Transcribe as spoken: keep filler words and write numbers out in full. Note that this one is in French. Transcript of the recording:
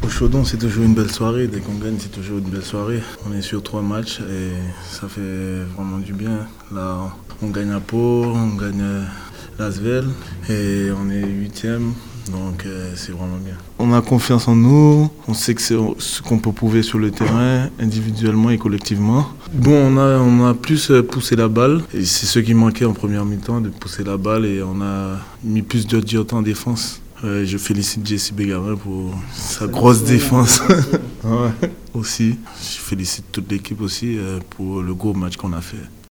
Au Chaudon, c'est toujours une belle soirée. Dès qu'on gagne, c'est toujours une belle soirée. On est sur trois matchs et ça fait vraiment du bien. Là, on gagne à Pau, on gagne l'Asvel et on est huitième. Donc euh, c'est vraiment bien. On a confiance en nous, on sait que c'est ce qu'on peut prouver sur le terrain, individuellement et collectivement. Bon, on a, on a plus poussé la balle, et c'est ce qui manquait en première mi-temps, de pousser la balle, et on a mis plus de dureté en défense. Euh, je félicite Jesse Bégarin pour sa grosse défense. Ouais. Aussi, je félicite toute l'équipe aussi euh, pour le gros match qu'on a fait.